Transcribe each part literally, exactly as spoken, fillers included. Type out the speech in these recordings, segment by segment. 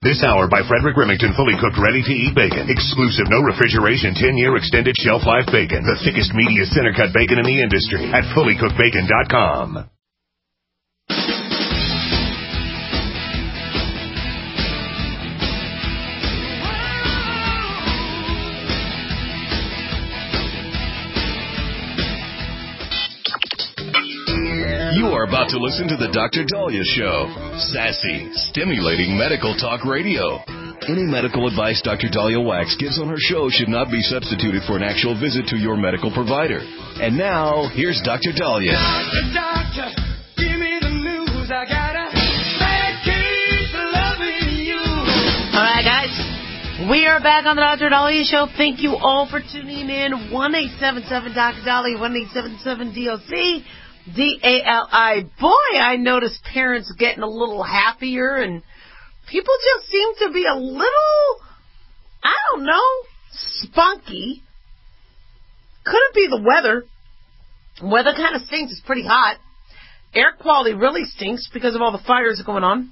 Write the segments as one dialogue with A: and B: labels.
A: This hour by Frederick Remington, fully cooked, ready-to-eat bacon. Exclusive, no refrigeration, ten-year extended shelf life bacon. The thickest, meatiest, center-cut bacon in the industry at fully cooked bacon dot com.
B: You are about to listen to the Doctor Dahlia Show. Sassy, stimulating medical talk radio. Any medical advice Doctor Dahlia Wax gives on her show should not be substituted for an actual visit to your medical provider. And now, here's Doctor Dahlia.
C: Doctor, doctor, give me the news. I got a bad case of loving you.
D: All right, guys. We are back on the Doctor Dahlia Show. Thank you all for tuning in. one eight seven seven Doctor Dahlia, one eight seven seven D O C. D A L I. Boy, I noticed parents getting a little happier, and people just seem to be a little, I don't know, spunky. Could it be the weather? Weather kind of stinks. It's pretty hot. Air quality really stinks because of all the fires going on.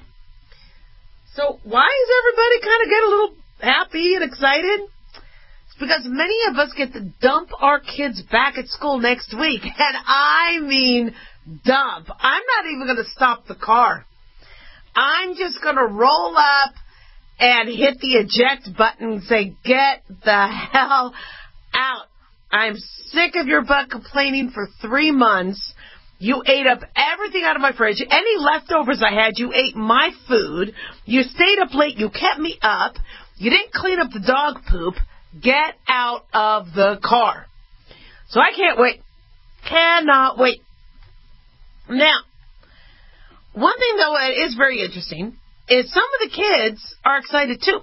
D: So why is everybody kind of getting a little happy and excited? Because many of us get to dump our kids back at school next week. And I mean dump. I'm not even going to stop the car. I'm just going to roll up and hit the eject button and say, get the hell out. I'm sick of your butt complaining for three months. You ate up everything out of my fridge. Any leftovers I had, you ate my food. You stayed up late. You kept me up. You didn't clean up the dog poop. Get out of the car. So I can't wait. Cannot wait. Now, one thing, though, that is very interesting is some of the kids are excited, too.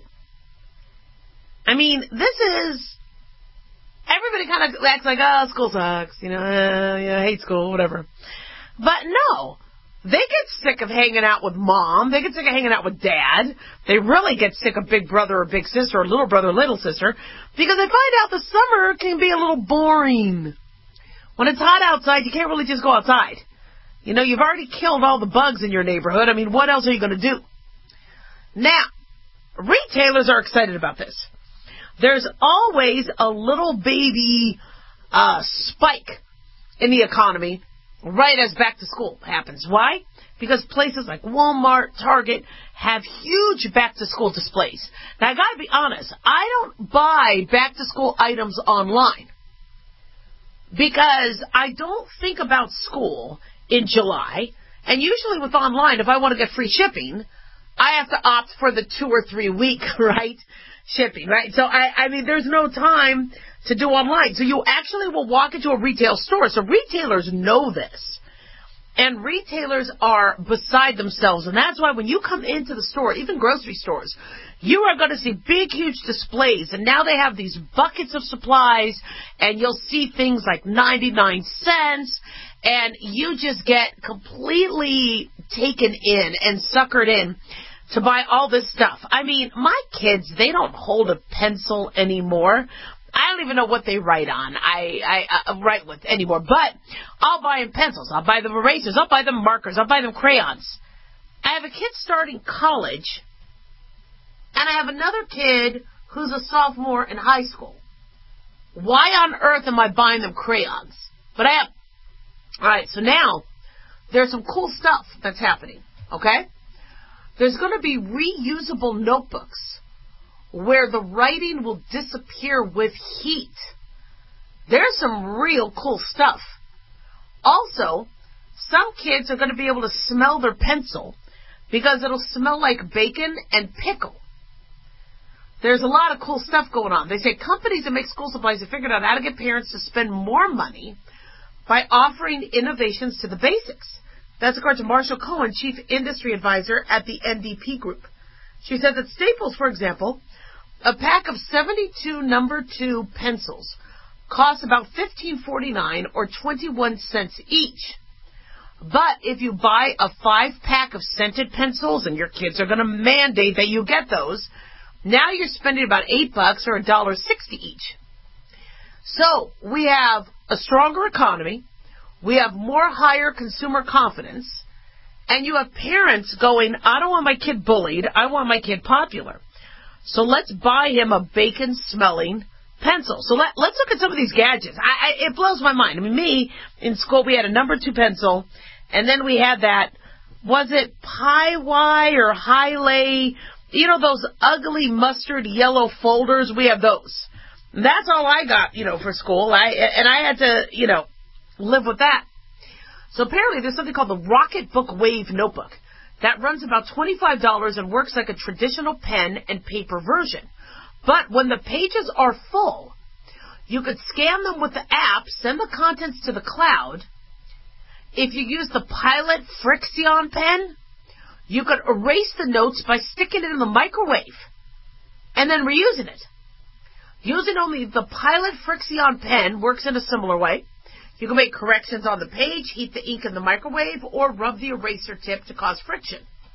D: I mean, this is... Everybody kind of acts like, oh, school sucks. You know, uh, yeah, I hate school, whatever. But no. They get sick of hanging out with mom. They get sick of hanging out with dad. They really get sick of big brother or big sister or little brother or little sister because they find out the summer can be a little boring. When it's hot outside, you can't really just go outside. You know, you've already killed all the bugs in your neighborhood. I mean, what else are you going to do? Now, retailers are excited about this. There's always a little baby uh, spike in the economy right as back to school happens. Why? Because places like Walmart, Target have huge back to school displays. Now, I got to be honest, I don't buy back to school items online because I don't think about school in July. And usually with online, if I want to get free shipping, I have to opt for the two or three week, right, shipping, right? So, I, I mean, there's no time to do online. So you actually will walk into a retail store. So retailers know this. And retailers are beside themselves. And that's why when you come into the store, even grocery stores, you are going to see big, huge displays. And now they have these buckets of supplies. And you'll see things like ninety-nine cents. And you just get completely taken in and suckered in to buy all this stuff. I mean, my kids, they don't hold a pencil anymore. I don't even know what they write on. I, I, I write with anymore. But I'll buy them pencils. I'll buy them erasers. I'll buy them markers. I'll buy them crayons. I have a kid starting college, and I have another kid who's a sophomore in high school. Why on earth am I buying them crayons? But I am. All right, so now there's some cool stuff that's happening, okay? There's going to be reusable notebooks where the writing will disappear with heat. There's some real cool stuff. Also, some kids are going to be able to smell their pencil because it'll smell like bacon and pickle. There's a lot of cool stuff going on. They say companies that make school supplies have figured out how to get parents to spend more money by offering innovations to the basics. That's according to Marshall Cohen, Chief Industry Advisor at the N D P Group. She said that Staples, for example, a pack of seventy-two number two pencils costs about fifteen forty-nine or twenty-one cents each. But if you buy a five-pack of scented pencils, and your kids are going to mandate that you get those, now you're spending about eight bucks or a dollar sixty each. So we have a stronger economy. We have more higher consumer confidence. And you have parents going, I don't want my kid bullied. I want my kid popular. So let's buy him a bacon-smelling pencil. So let, let's look at some of these gadgets. I, I, it blows my mind. I mean, me, in school, we had a number two pencil, and then we had that, was it Pi-Y or Highlay? You know, those ugly mustard yellow folders? We have those. That's all I got, you know, for school. I And I had to, you know, live with that. So apparently there's something called the Rocketbook Wave notebook that runs about twenty-five dollars and works like a traditional pen and paper version. But when the pages are full, you could scan them with the app, send the contents to the cloud. If you use the Pilot Frixion pen, you could erase the notes by sticking it in the microwave and then reusing it. Using only the Pilot Frixion pen works in a similar way. You can make corrections on the page, heat the ink in the microwave, or rub the eraser tip to cause friction.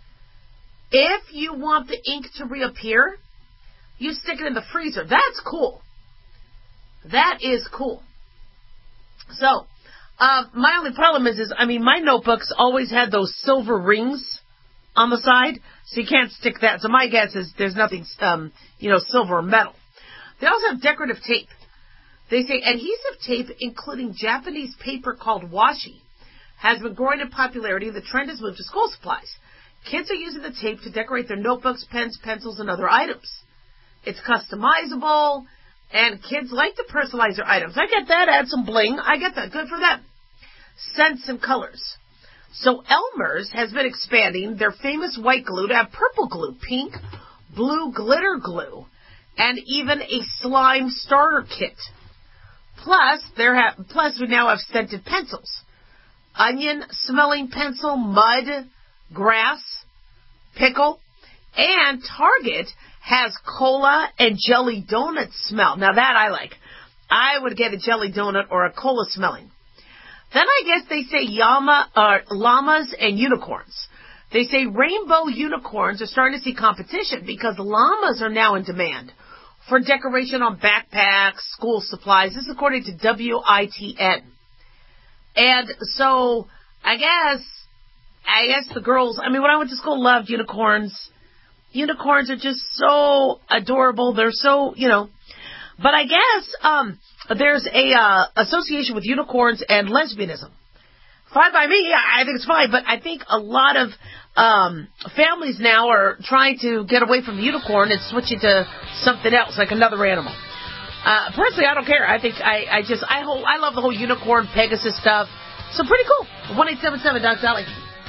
D: If you want the ink to reappear, you stick it in the freezer. That's cool. That is cool. So, uh, my only problem is, is, I mean, my notebooks always had those silver rings on the side, so you can't stick that. So my guess is there's nothing, um, you know, silver or metal. They also have decorative tape. They say adhesive tape, including Japanese paper called washi, has been growing in popularity, and the trend has moved to school supplies. Kids are using the tape to decorate their notebooks, pens, pencils, and other items. It's customizable, and kids like to personalize their items. I get that. Add some bling. I get that. Good for them. Scents and colors. So Elmer's has been expanding their famous white glue to have purple glue, pink, blue glitter glue, and even a slime starter kit. Plus, there ha- plus we now have scented pencils. Onion-smelling pencil, mud, grass, pickle, and Target has cola and jelly donut smell. Now that I like. I would get a jelly donut or a cola smelling. Then I guess they say yama, uh, llamas and unicorns. They say rainbow unicorns are starting to see competition because llamas are now in demand for decoration on backpacks, school supplies. This is according to W I T N. And so, I guess, I guess the girls, I mean, when I went to school, loved unicorns. Unicorns are just so adorable. They're so, you know. But I guess um, there's a uh, association with unicorns and lesbianism. Fine by me. I think it's fine. But I think a lot of um, families now are trying to get away from the unicorn and switching to something else, like another animal. Uh, personally, I don't care. I think I, I just, I whole, I love the whole unicorn, Pegasus stuff. So pretty cool. one eight seven seven, Doc Dolly.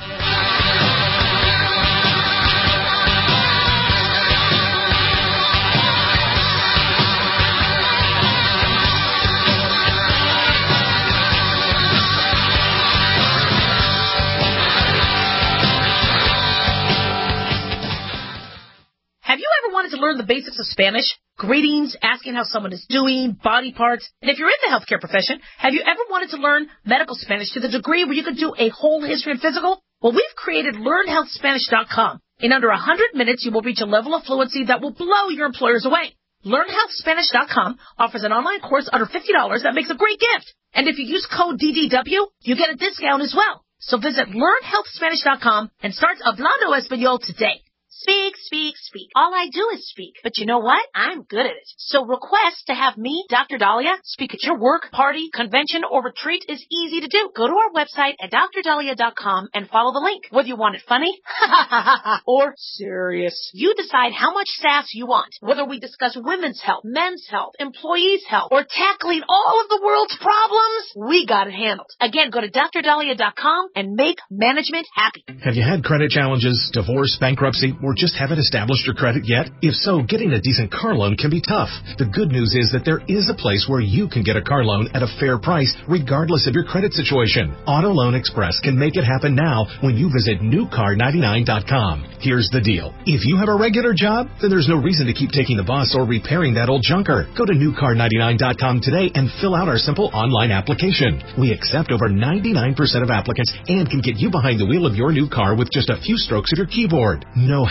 D: Have you ever wanted to learn the basics of Spanish? Greetings, asking how someone is doing, body parts. And if you're in the healthcare profession, have you ever wanted to learn medical Spanish to the degree where you could do a whole history and physical? Well, we've created learn health spanish dot com. In under one hundred minutes, you will reach a level of fluency that will blow your employers away. learn health spanish dot com offers an online course under fifty dollars that makes a great gift. And if you use code D D W, you get a discount as well. So visit learn health spanish dot com and start Hablando Español today. Speak, speak, speak. All I do is speak. But you know what? I'm good at it. So request to have me, Doctor Dahlia, speak at your work, party, convention, or retreat is easy to do. Go to our website at dr dahlia dot com and follow the link. Whether you want it funny or serious, you decide how much sass you want. Whether we discuss women's health, men's health, employees' health, or tackling all of the world's problems, we got it handled. Again, go to dr dahlia dot com and make management happy.
E: Have you had credit challenges, divorce, bankruptcy, or just haven't established your credit yet? If so, getting a decent car loan can be tough. The good news is that there is a place where you can get a car loan at a fair price, regardless of your credit situation. Auto Loan Express can make it happen now when you visit new car ninety-nine dot com. Here's the deal. If you have a regular job, then there's no reason to keep taking the bus or repairing that old junker. Go to new car ninety-nine dot com today and fill out our simple online application. We accept over ninety-nine percent of applicants and can get you behind the wheel of your new car with just a few strokes of your keyboard. No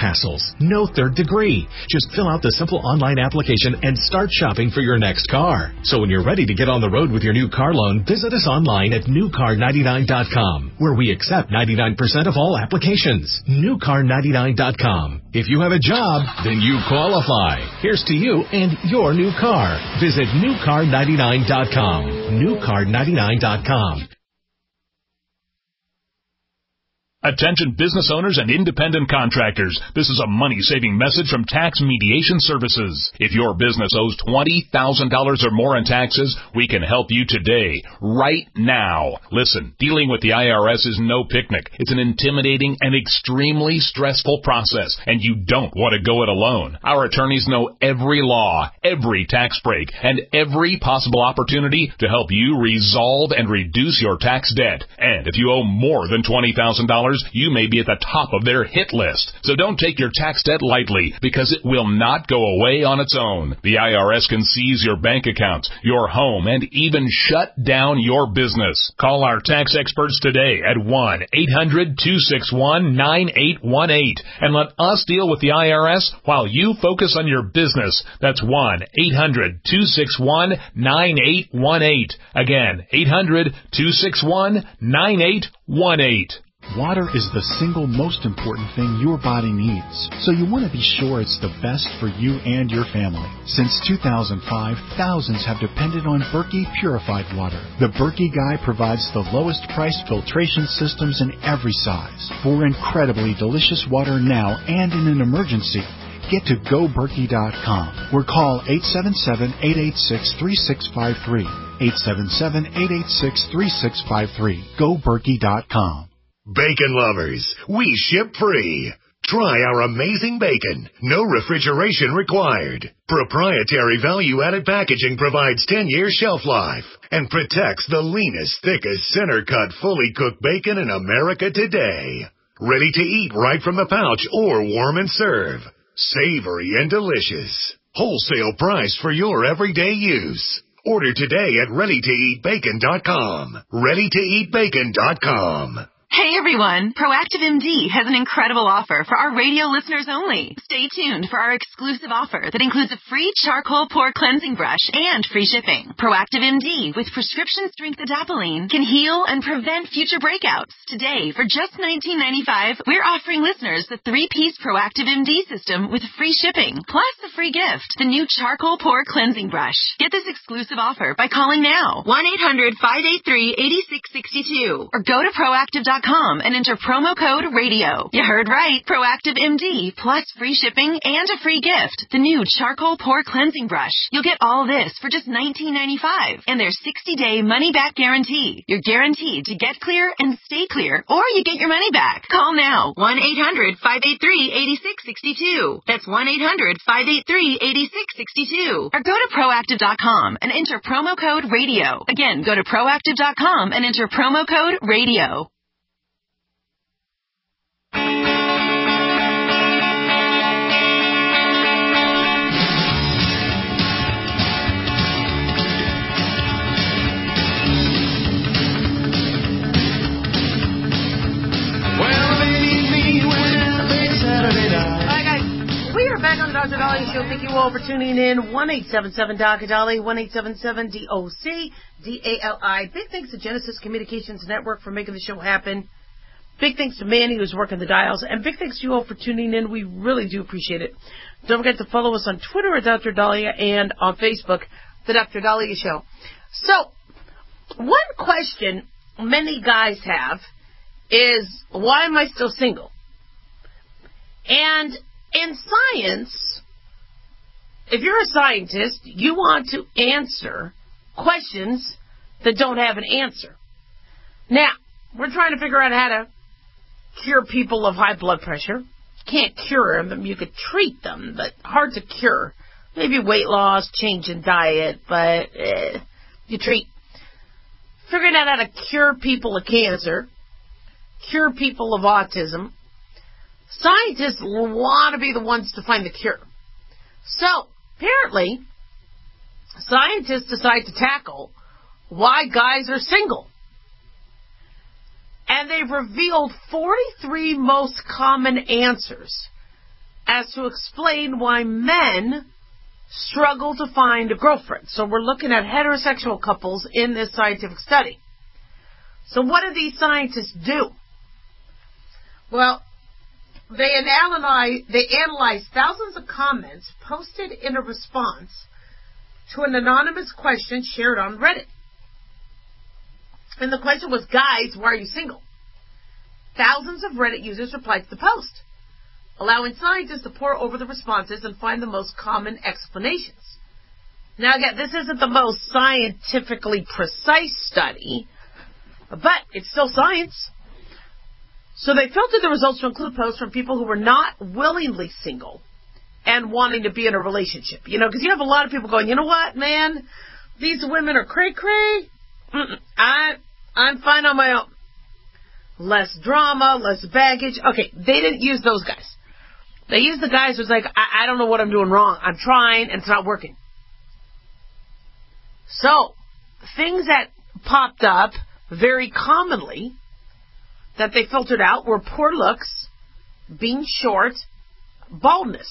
E: hassles, no third degree. Just fill out the simple online application and start shopping for your next car. So when you're ready to get on the road with your new car loan, visit us online at new car ninety-nine dot com, where we accept ninety-nine percent of all applications. new car ninety-nine dot com. If you have a job, then you qualify. Here's to you and your new car. Visit new car ninety-nine dot com. new car ninety-nine dot com.
F: Attention business owners and independent contractors. This is a money-saving message from Tax Mediation Services. If your business owes twenty thousand dollars or more in taxes, we can help you today, right now. Listen, dealing with the I R S is no picnic. It's an intimidating and extremely stressful process, and you don't want to go it alone. Our attorneys know every law, every tax break, and every possible opportunity to help you resolve and reduce your tax debt. And if you owe more than twenty thousand dollars, you may be at the top of their hit list. So don't take your tax debt lightly, because it will not go away on its own. The I R S can seize your bank accounts, your home, and even shut down your business. Call our tax experts today at one eight hundred two six one nine eight one eight and let us deal with the I R S while you focus on your business. That's one eight hundred two six one nine eight one eight. Again, eight hundred two six one nine eight one eight.
G: Water is the single most important thing your body needs, so you want to be sure it's the best for you and your family. Since two thousand five, thousands have depended on Berkey purified water. The Berkey Guy provides the lowest priced filtration systems in every size. For incredibly delicious water now and in an emergency, get to go berkey dot com or call eight seven seven, eight eight six, three six five three. eight seven seven, eight eight six, three six five three. go berkey dot com.
A: Bacon lovers, we ship free. Try our amazing bacon. No refrigeration required. Proprietary value-added packaging provides ten-year shelf life and protects the leanest, thickest, center-cut, fully cooked bacon in America today. Ready to eat right from the pouch or warm and serve. Savory and delicious. Wholesale price for your everyday use. Order today at ready to eat bacon dot com. ready to eat bacon dot com.
H: Hey everyone, Proactive M D has an incredible offer for our radio listeners only. Stay tuned for our exclusive offer that includes a free charcoal pore cleansing brush and free shipping. Proactive M D with prescription strength adapalene can heal and prevent future breakouts. Today, for just nineteen ninety-five dollars, we're offering listeners the three-piece Proactive M D system with free shipping, plus the free gift, the new charcoal pore cleansing brush. Get this exclusive offer by calling now, one eight hundred, five eight three, eight six six two, or go to proactive dot com and enter promo code radio. You heard right. Proactive M D plus free shipping and a free gift. The new charcoal pore cleansing brush. You'll get all this for just nineteen ninety-five dollars and their sixty-day money-back guarantee. You're guaranteed to get clear and stay clear, or you get your money back. Call now. one eight hundred, five eight three, eight six six two. That's one eight hundred, five eight three, eight six six two. Or go to proactive dot com and enter promo code radio. Again, go to proactive dot com and enter promo code radio.
D: Back on the Doctor Dolly Show. Thank you all for tuning in. one eight seven seven Doctor Dolly, one eight seven seven D O C D A L I. Big thanks to Genesis Communications Network for making the show happen. Big thanks to Manny who's working the dials. And big thanks to you all for tuning in. We really do appreciate it. Don't forget to follow us on Twitter at Doctor Dahlia and on Facebook, The Doctor Dahlia Show. So, one question many guys have is, why am I still single? And in science, if you're a scientist, you want to answer questions that don't have an answer. Now, we're trying to figure out how to cure people of high blood pressure. Can't cure them. You could treat them, but hard to cure. Maybe weight loss, change in diet, but eh, you treat. Figuring out how to cure people of cancer, cure people of autism. Scientists want to be the ones to find the cure. So, apparently, scientists decide to tackle why guys are single. And they've revealed forty-three most common answers as to explain why men struggle to find a girlfriend. So we're looking at heterosexual couples in this scientific study. So what do these scientists do? Well, they analyze, they analyze thousands of comments posted in a response to an anonymous question shared on Reddit. And the question was, guys, why are you single? Thousands of Reddit users replied to the post, allowing scientists to pore over the responses and find the most common explanations. Now, again, this isn't the most scientifically precise study, but it's still science. So they filtered the results to include posts from people who were not willingly single and wanting to be in a relationship. You know, because you have a lot of people going, you know what, man, these women are cray-cray. Mm-mm. I, I'm fine on my own. Less drama, less baggage. Okay, they didn't use those guys. They used the guys who's like, I, I don't know what I'm doing wrong. I'm trying and it's not working. So, things that popped up very commonly that they filtered out were poor looks, being short, baldness.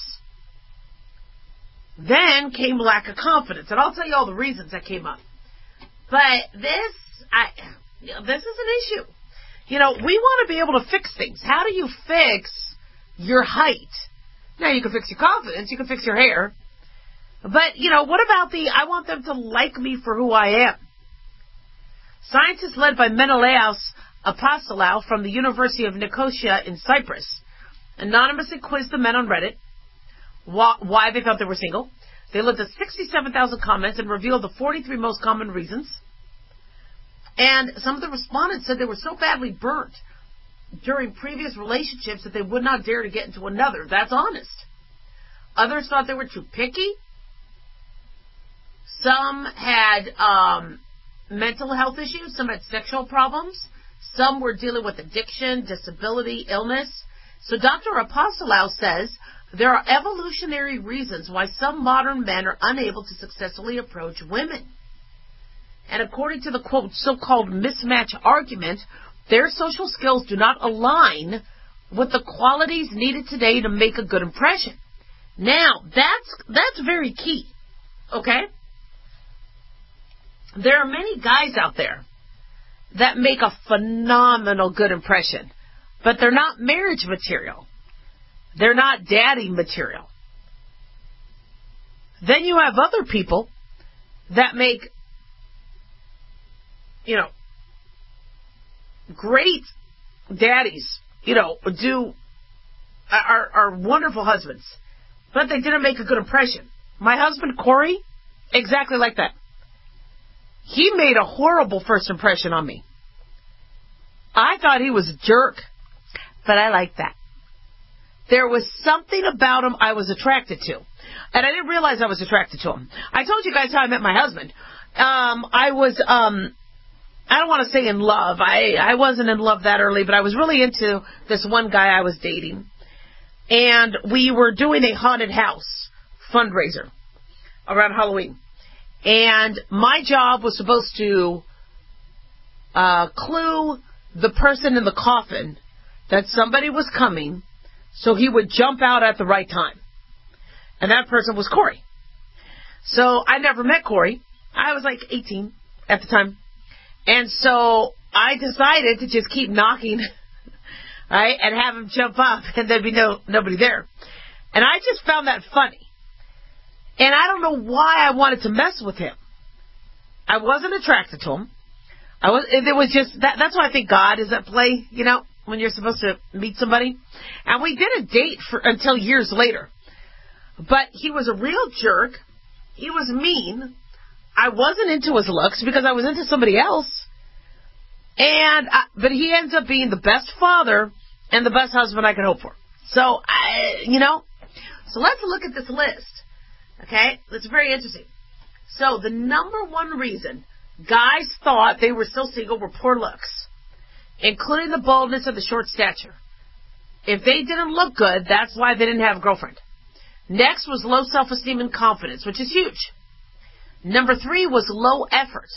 D: Then came lack of confidence. And I'll tell you all the reasons that came up. But this, I, you know, this is an issue. You know, we want to be able to fix things. How do you fix your height? Now, you can fix your confidence. You can fix your hair. But, you know, what about the, I want them to like me for who I am? Scientists led by Menelaos Apostolou from the University of Nicosia in Cyprus anonymously quizzed the men on Reddit why they thought they were single. They looked at sixty-seven thousand comments and revealed the forty-three most common reasons. And some of the respondents said they were so badly burnt during previous relationships that they would not dare to get into another. That's honest. Others thought they were too picky. Some had um, mental health issues. Some had sexual problems. Some were dealing with addiction, disability, illness. So Doctor Apostolou says there are evolutionary reasons why some modern men are unable to successfully approach women. And according to the, quote, so-called mismatch argument, their social skills do not align with the qualities needed today to make a good impression. Now, that's that's very key, okay? There are many guys out there that make a phenomenal good impression, but they're not marriage material. They're not daddy material. Then you have other people that make, you know, great daddies, you know, do, are, are wonderful husbands, but they didn't make a good impression. My husband, Corey, exactly like that. He made a horrible first impression on me. I thought he was a jerk, but I liked that. There was something about him I was attracted to. And I didn't realize I was attracted to him. I told you guys how I met my husband. Um, I was, um, I don't want to say in love. I, I wasn't in love that early, but I was really into this one guy I was dating. And we were doing a haunted house fundraiser around Halloween. And my job was supposed to uh, clue the person in the coffin that somebody was coming so he would jump out at the right time. And that person was Corey. So I never met Corey. I was like eighteen at the time. And so I decided to just keep knocking, right, and have him jump up and there'd be no nobody there. And I just found that funny. And I don't know why I wanted to mess with him. I wasn't attracted to him. I was. It was just that. That's why I think God is at play. You know, when you're supposed to meet somebody. And we did a date for until years later. But he was a real jerk. He was mean. I wasn't into his looks because I was into somebody else. And I, but he ends up being the best father and the best husband I could hope for. So I, you know. So let's look at this list. Okay? It's very interesting. So, the number one reason guys thought they were still single were poor looks, including the baldness and the short stature. If they didn't look good, that's why they didn't have a girlfriend. Next was low self-esteem and confidence, which is huge. Number three was low effort.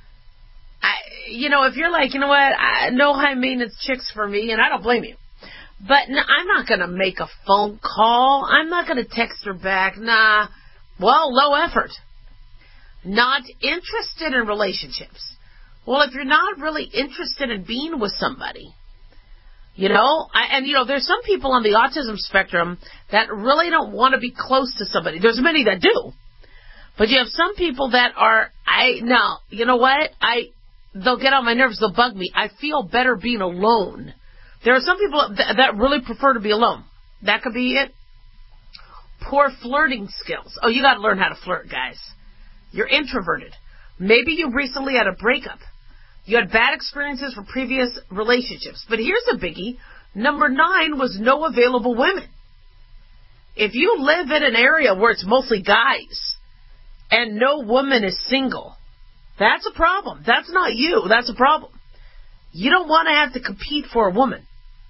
D: I, you know, if you're like, you know what, I, no high-maintenance chicks for me, and I don't blame you. But no, I'm not going to make a phone call. I'm not going to text her back. Nah. Well, low effort. Not interested in relationships. Well, if you're not really interested in being with somebody, you know, I, and, you know, there's some people on the autism spectrum that really don't want to be close to somebody. There's many that do. But you have some people that are, I, no, you know what? I, they'll get on my nerves. They'll bug me. I feel better being alone. There are some people th- that really prefer to be alone. That could be it. Poor flirting skills. Oh, you got to learn how to flirt, guys. You're introverted. Maybe you recently had a breakup. You had bad experiences from previous relationships. But here's a biggie. Number nine was no available women. If you live in an area where it's mostly guys and no woman is single, that's a problem. That's not you. That's a problem. You don't want to have to compete for a woman.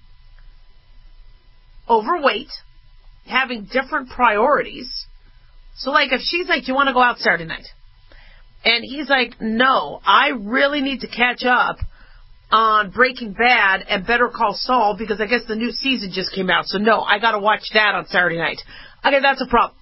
D: Overweight, having different priorities. So, like, if she's like, do you want to go out Saturday night? And he's like, no, I really need to catch up on Breaking Bad and Better Call Saul because I guess the new season just came out. So, no, I got to watch that on Saturday night. Okay, that's a problem.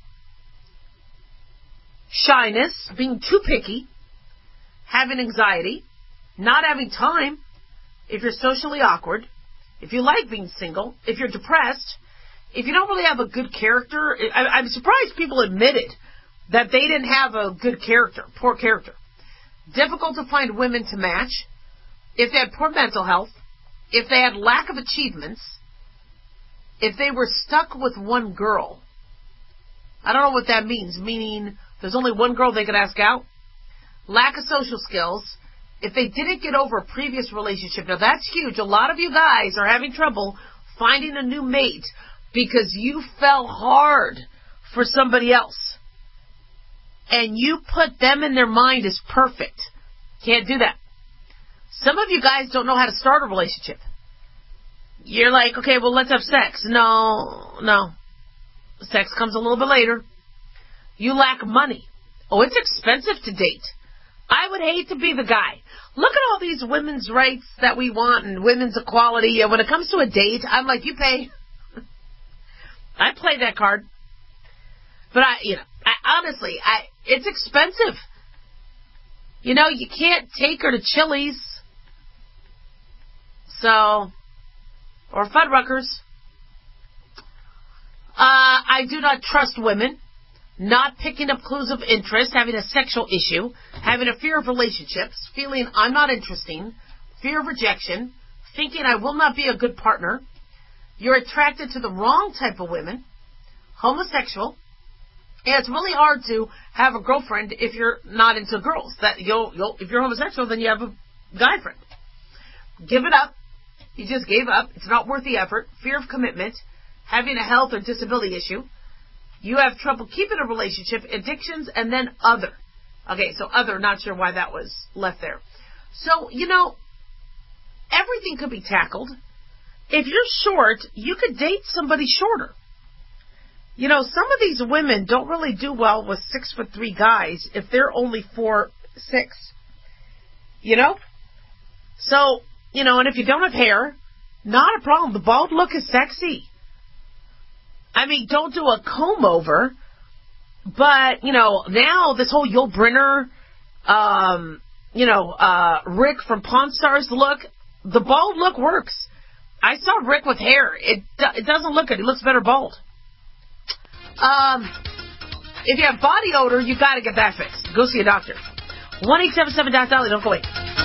D: Shyness, being too picky, having anxiety, not having time, if you're socially awkward, if you like being single, if you're depressed, if you don't really have a good character. I, I'm surprised people admitted that they didn't have a good character, poor character. Difficult to find women to match, if they had poor mental health, if they had lack of achievements, if they were stuck with one girl. I don't know what that means, meaning there's only one girl they could ask out. Lack of social skills, if they didn't get over a previous relationship. Now that's huge. A lot of you guys are having trouble finding a new mate because you fell hard for somebody else. And you put them in their mind as perfect. Can't do that. Some of you guys don't know how to start a relationship. You're like, okay, well, let's have sex. No, no. Sex comes a little bit later. You lack money. Oh, it's expensive to date. I would hate to be the guy. Look at all these women's rights that we want and women's equality. And when it comes to a date, I'm like, you pay. I play that card. But I, you know, I, honestly, I, it's expensive. You know, you can't take her to Chili's. So, or Fuddruckers. Uh, I do not trust women. Not picking up clues of interest, having a sexual issue, having a fear of relationships, feeling I'm not interesting, fear of rejection, thinking I will not be a good partner. You're attracted to the wrong type of women, homosexual. And it's really hard to have a girlfriend if you're not into girls. That you'll, you'll, if you're homosexual, then you have a guy friend. Give it up. You just gave up. It's not worth the effort. Fear of commitment, having a health or disability issue. You have trouble keeping a relationship, addictions, and then other. Okay, so other, not sure why that was left there. So, you know, everything could be tackled. If you're short, you could date somebody shorter. You know, some of these women don't really do well with six foot three guys if they're only four six. You know? So, you know, and if you don't have hair, not a problem. The bald look is sexy. I mean, don't do a comb over, but, you know, now this whole Yul Brynner, um, you know, uh, Rick from Pawn Stars look, the bald look works. I saw Rick with hair. It it doesn't look good. He looks better bald. Um, if you have body odor, you got to get that fixed. Go see a doctor. one eight seven seven Doc Dolly. Don't go away.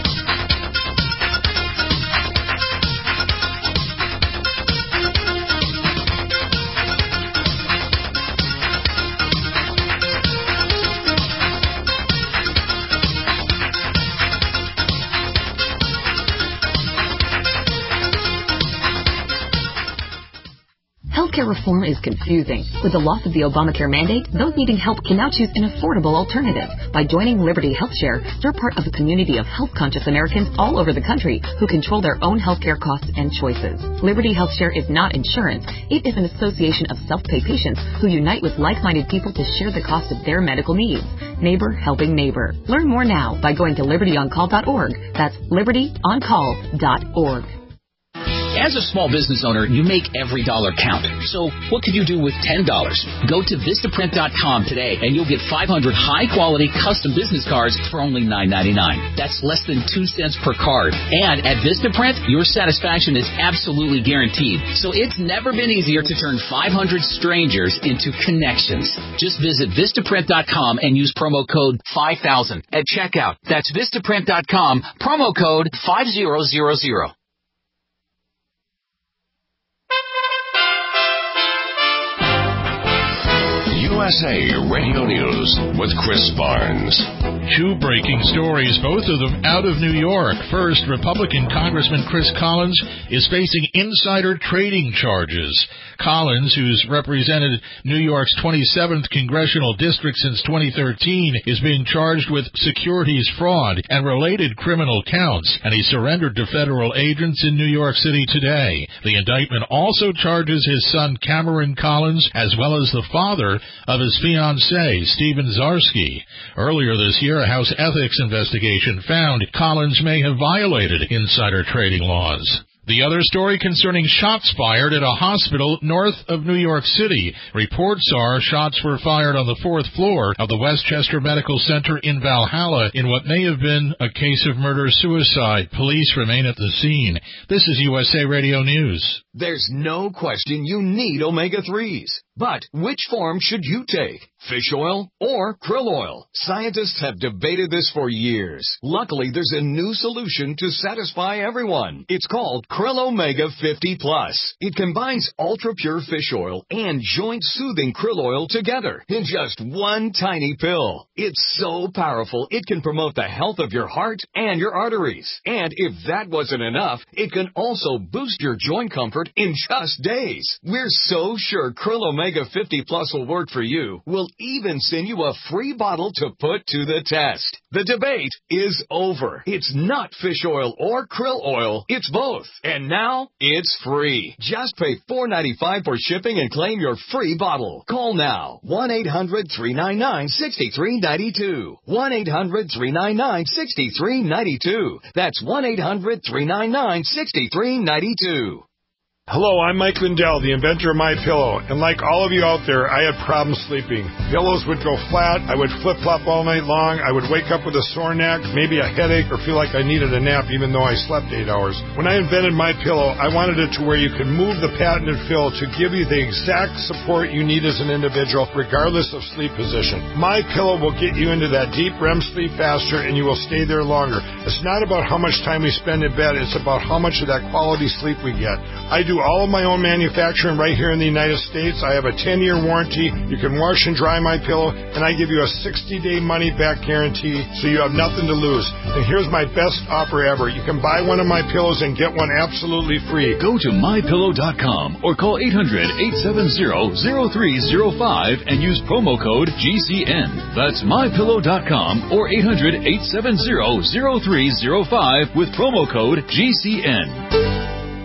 I: Healthcare reform is confusing. With the loss of the Obamacare mandate, those needing help can now choose an affordable alternative. By joining Liberty HealthShare, you're part of a community of health-conscious Americans all over the country who control their own healthcare costs and choices. Liberty HealthShare is not insurance. It is an association of self-pay patients who unite with like-minded people to share the cost of their medical needs. Neighbor helping neighbor. Learn more now by going to liberty on call dot org. That's liberty on call dot org.
J: As a small business owner, you make every dollar count. So what could you do with ten dollars? Go to Vistaprint dot com today, and you'll get five hundred high-quality custom business cards for only nine ninety-nine. That's less than two cents per card. And at Vistaprint, your satisfaction is absolutely guaranteed. So it's never been easier to turn five hundred strangers into connections. Just visit Vistaprint dot com and use promo code five thousand at checkout. That's Vistaprint dot com, promo code five thousand.
B: U S A Radio News with Chris Barnes.
K: Two breaking stories, both of them out of New York. First, Republican Congressman Chris Collins is facing insider trading charges. Collins, who's represented New York's twenty-seventh congressional district since twenty thirteen, is being charged with securities fraud and related criminal counts, and he surrendered to federal agents in New York City today. The indictment also charges his son Cameron Collins, as well as the father of his fiancée, Stephen Zarsky. Earlier this year, a House ethics investigation found Collins may have violated insider trading laws. The other story concerning shots fired at a hospital north of New York City. Reports are shots were fired on the fourth floor of the Westchester Medical Center in Valhalla in what may have been a case of murder-suicide. Police remain at the scene. This is U S A Radio News.
L: There's no question you need omega threes. But which form should you take? Fish oil or krill oil? Scientists have debated this for years. Luckily, there's a new solution to satisfy everyone. It's called Krill Omega fifty plus. It combines ultra-pure fish oil and joint-soothing krill oil together in just one tiny pill. It's so powerful, it can promote the health of your heart and your arteries. And if that wasn't enough, it can also boost your joint comfort in just days. We're so sure Krill Omega fifty plus will work for you. We'll even send you a free bottle to put to the test. The debate is over. It's not fish oil or krill oil. It's both. And now it's free. Just pay four ninety-five for shipping and claim your free bottle. Call now. one eight hundred three nine nine six three nine two. one eight hundred three nine nine six three nine two. That's one eight hundred three nine nine six three nine two.
M: Hello, I'm Mike Lindell, the inventor of MyPillow, and like all of you out there, I had problems sleeping. Pillows would go flat, I would flip-flop all night long, I would wake up with a sore neck, maybe a headache, or feel like I needed a nap even though I slept eight hours. When I invented MyPillow, I wanted it to where you could move the patented fill to give you the exact support you need as an individual, regardless of sleep position. MyPillow will get you into that deep R E M sleep faster, and you will stay there longer. It's not about how much time we spend in bed, it's about how much of that quality sleep we get. I do all of my own manufacturing right here in the United States. I have a ten-year warranty. You can wash and dry my pillow, and I give you a sixty-day money-back guarantee, so you have nothing to lose. And here's my best offer ever. You can buy one of my pillows and get one absolutely free.
B: Go to my pillow dot com or call eight hundred eight seven zero zero three zero five and use promo code G C N. That's my pillow dot com or eight hundred eight seven zero zero three zero five with promo code G C N.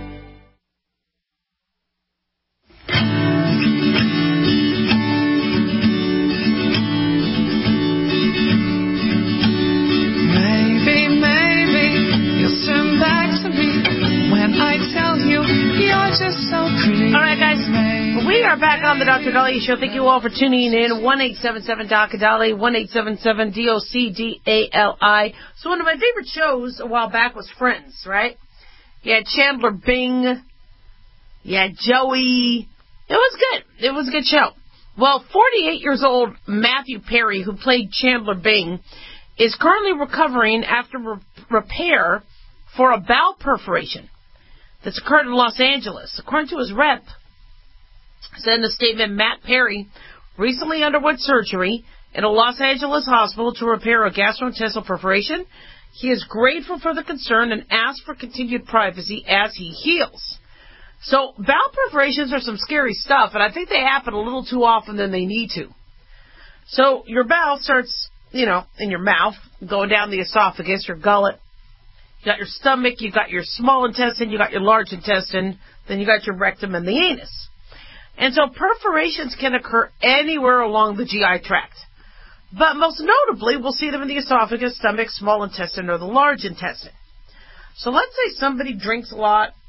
D: Back on the Doctor Dolly Show. Thank you all for tuning in. one eight seven seven D O C Dolly, one eight seven seven D O C D A L I. So one of my favorite shows a while back was Friends, right? You had Chandler Bing. You had Joey. It was good. It was a good show. Well, forty-eight years old Matthew Perry, who played Chandler Bing, is currently recovering after re- repair for a bowel perforation that's occurred in Los Angeles. According to his rep, said in a statement, Matt Perry recently underwent surgery in a Los Angeles hospital to repair a gastrointestinal perforation. He is grateful for the concern and asks for continued privacy as he heals. So bowel perforations are some scary stuff, and I think they happen a little too often than they need to. So your bowel starts, you know, in your mouth, going down the esophagus, your gullet. You got your stomach, you got your small intestine, you got your large intestine, then you got your rectum and the anus. And so perforations can occur anywhere along the G I tract. But most notably, we'll see them in the esophagus, stomach, small intestine, or the large intestine. So let's say somebody drinks a lot,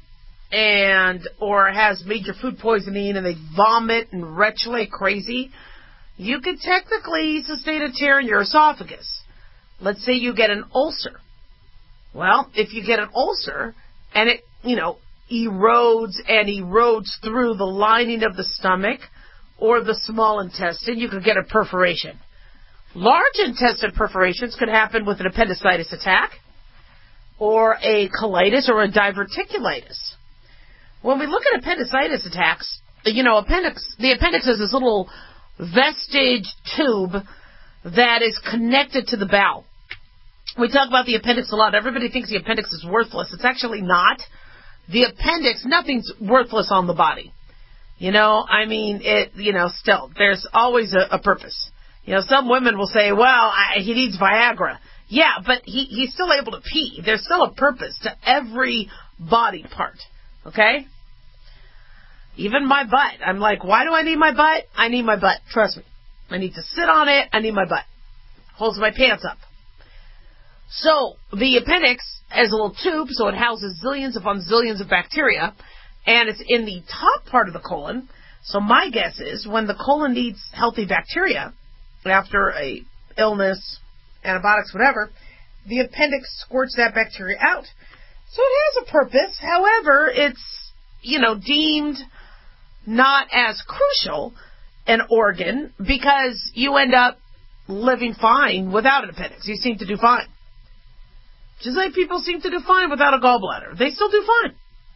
D: and or has major food poisoning and they vomit and retch like crazy, you could technically sustain a tear in your esophagus. Let's say you get an ulcer. Well, if you get an ulcer and it, you know, erodes and erodes through the lining of the stomach or the small intestine, you could get a perforation. Large intestine perforations could happen with an appendicitis attack or a colitis or a diverticulitis. When we look at appendicitis attacks, you know, appendix, the appendix is this little vestige tube that is connected to the bowel. We talk about the appendix a lot. Everybody thinks the appendix is worthless. It's actually not. The appendix, nothing's worthless on the body. You know, I mean, it, you know, still, there's always a, a purpose. You know, some women will say, well, I, he needs Viagra. Yeah, but he, he's still able to pee. There's still a purpose to every body part. Okay? Even my butt. I'm like, why do I need my butt? I need my butt. Trust me. I need to sit on it. I need my butt. Holds my pants up. So, the appendix is a little tube, so it houses zillions upon zillions of bacteria, and it's in the top part of the colon. So my guess is when the colon needs healthy bacteria, after a illness, antibiotics, whatever, the appendix squirts that bacteria out. So it has a purpose. However, it's, you know, deemed not as crucial an organ because you end up living fine without an appendix. You seem to do fine. Just like people seem to do fine without a gallbladder. They still do fine.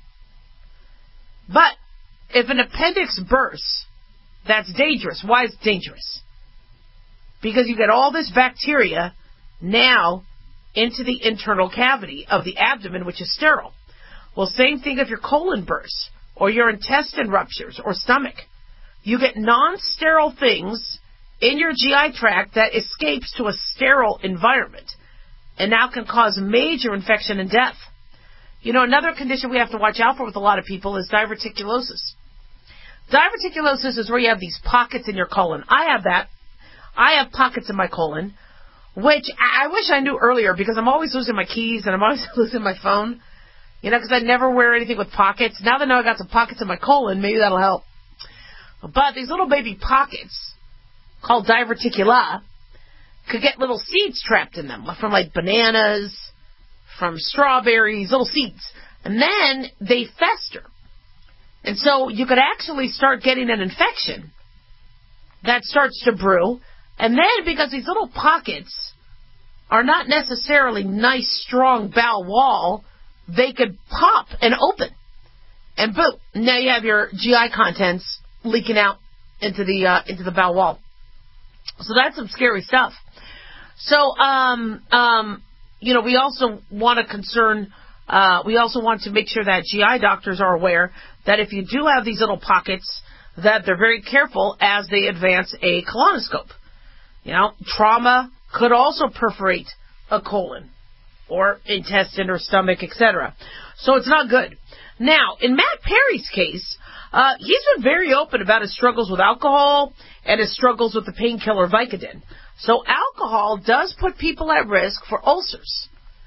D: But if an appendix bursts, that's dangerous. Why is it dangerous? Because you get all this bacteria now into the internal cavity of the abdomen, which is sterile. Well, same thing if your colon bursts or your intestine ruptures or stomach. You get non-sterile things in your G I tract that escapes to a sterile environment and now can cause major infection and death. You know, another condition we have to watch out for with a lot of people is diverticulosis. Diverticulosis is where you have these pockets in your colon. I have that. I have pockets in my colon, which I wish I knew earlier because I'm always losing my keys and I'm always losing my phone. You know, because I never wear anything with pockets. Now that I know I got some pockets in my colon, maybe that'll help. But these little baby pockets, called diverticula, could get little seeds trapped in them, from like bananas, from strawberries, little seeds. And then they fester. And so you could actually start getting an infection that starts to brew. And then because these little pockets are not necessarily nice, strong bowel wall, they could pop and open. And boom, now you have your G I contents leaking out into the uh, into the bowel wall. So that's some scary stuff. So, um, um, you know, we also want to concern, uh, we also want to make sure that G I doctors are aware that if you do have these little pockets, that they're very careful as they advance a colonoscope. You know, trauma could also perforate a colon or intestine or stomach, et cetera. So it's not good. Now, in Matt Perry's case, uh, he's been very open about his struggles with alcohol and his struggles with the painkiller Vicodin. So alcohol does put people at risk for ulcers.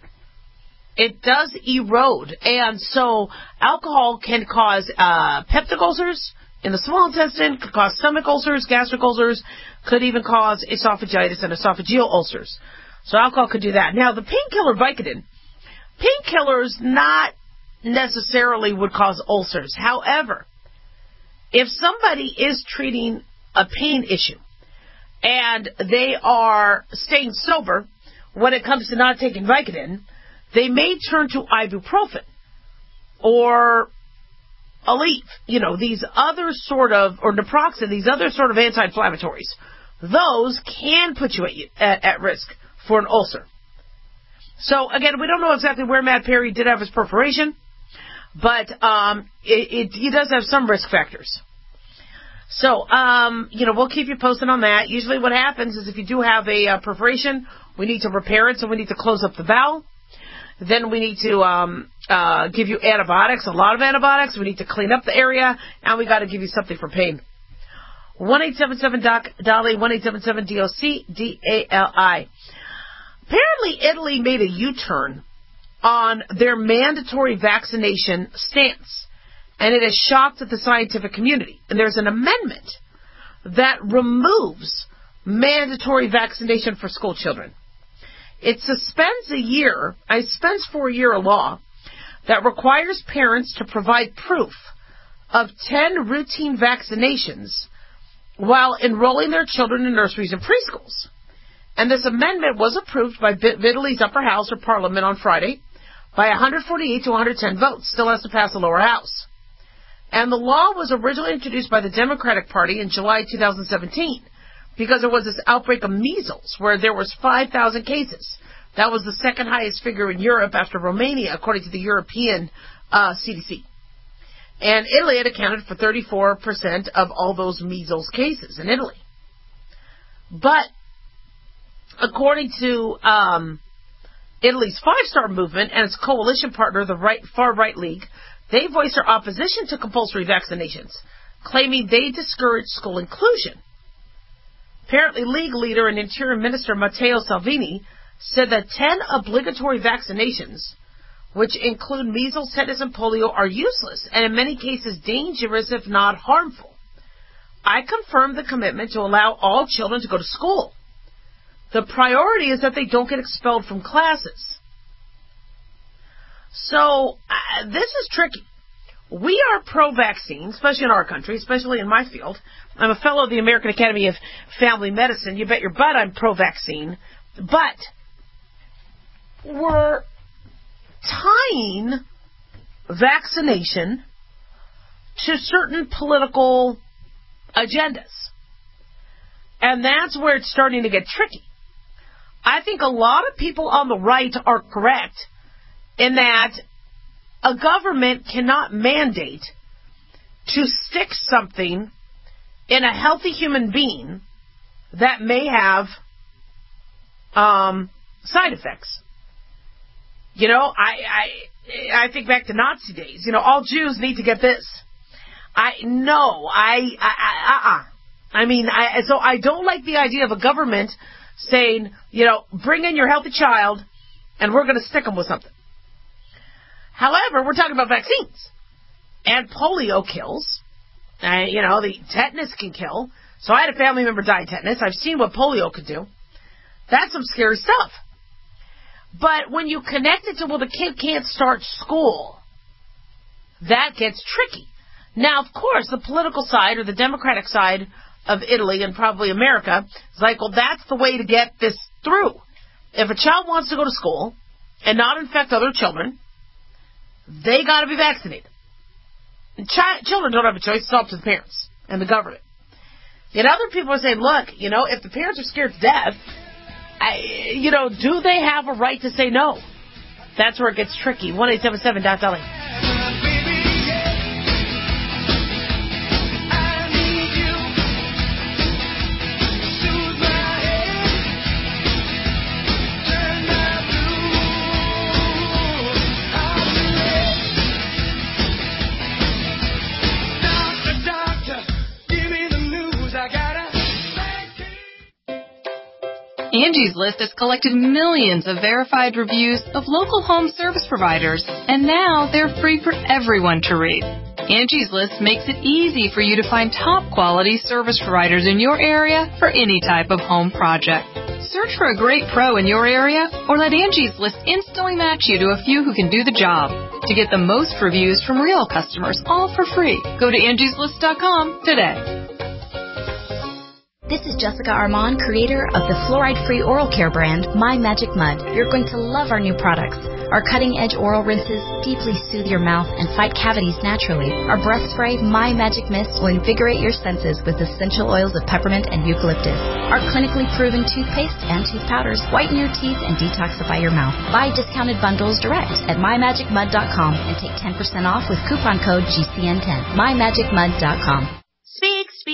D: It does erode. And so alcohol can cause uh, peptic ulcers in the small intestine, could cause stomach ulcers, gastric ulcers, could even cause esophagitis and esophageal ulcers. So alcohol could do that. Now, the painkiller Vicodin, painkillers not necessarily would cause ulcers. However, if somebody is treating a pain issue and they are staying sober when it comes to not taking Vicodin, they may turn to ibuprofen or Aleve, you know, these other sort of, or naproxen, these other sort of anti-inflammatories. Those can put you at, at, at risk for an ulcer. So, again, we don't know exactly where Matt Perry did have his perforation, but um, it, it, he does have some risk factors. So, um, you know, we'll keep you posted on that. Usually what happens is if you do have a uh, perforation, we need to repair it, so we need to close up the bowel. Then we need to um, uh, give you antibiotics, a lot of antibiotics. We need to clean up the area, and we got to give you something for pain. one eight seven seven D O C D A L I, one eight seven seven D O C D A L I. Apparently, Italy made a U-turn on their mandatory vaccination stance. and it has shocked the scientific community. And there's an amendment that removes mandatory vaccination for school children. It suspends a year, it suspends for a year a law that requires parents to provide proof of ten routine vaccinations while enrolling their children in nurseries and preschools. And this amendment was approved by Italy's upper house or parliament on Friday by one hundred forty-eight to one hundred ten votes. Still has to pass the lower house. And the law was originally introduced by the Democratic Party in July two thousand seventeen because there was this outbreak of measles where there was five thousand cases. That was the second highest figure in Europe after Romania, according to the European uh, C D C. And Italy had accounted for thirty-four percent of all those measles cases in Italy. But according to um, Italy's Five Star Movement and its coalition partner, the right, Far Right League, they voiced their opposition to compulsory vaccinations, claiming they discourage school inclusion. Apparently, League leader and Interior Minister Matteo Salvini said that ten obligatory vaccinations, which include measles, tetanus, and polio, are useless and in many cases dangerous if not harmful. I confirmed the commitment to allow all children to go to school. The priority is that they don't get expelled from classes. So, uh, this is tricky. We are pro-vaccine, especially in our country, especially in my field. I'm a fellow of the American Academy of Family Medicine. You bet your butt I'm pro-vaccine. But we're tying vaccination to certain political agendas. And that's where it's starting to get tricky. I think a lot of people on the right are correct in that a government cannot mandate to stick something in a healthy human being that may have um, side effects. You know, I, I I think back to Nazi days. You know, all Jews need to get this. I no, I I I uh-uh. I mean, I so I don't like the idea of a government saying, you know, bring in your healthy child, and we're going to stick them with something. However, we're talking about vaccines, and polio kills. Uh, you know, the tetanus can kill. So I had a family member die of tetanus. I've seen what polio could do. That's some scary stuff. But when you connect it to, well, the kid can't start school, that gets tricky. Now, of course, the political side or the Democratic side of Italy and probably America is like, well, that's the way to get this through. If a child wants to go to school and not infect other children, they got to be vaccinated. And chi- children don't have a choice. It's up to the parents and the government. Yet other people are saying, look, you know, if the parents are scared to death, I, you know, do they have a right to say no? That's where it gets tricky. one eight seven seven dot L A.
N: Angie's List has collected millions of verified reviews of local home service providers, and now they're free for everyone to read. Angie's List makes it easy for you to find top-quality service providers in your area for any type of home project. Search for a great pro in your area, or let Angie's List instantly match you to a few who can do the job. To get the most reviews from real customers, all for free, go to Angie's List dot com today.
O: This is Jessica Armand, creator of the fluoride-free oral care brand, My Magic Mud. You're going to love our new products. Our cutting-edge oral rinses deeply soothe your mouth and fight cavities naturally. Our breath spray, My Magic Mist, will invigorate your senses with essential oils of peppermint and eucalyptus. Our clinically proven toothpaste and tooth powders whiten your teeth and detoxify your mouth. Buy discounted bundles direct at my magic mud dot com and take ten percent off with coupon code G C N ten. my magic mud dot com.
P: Speak, speak, speak.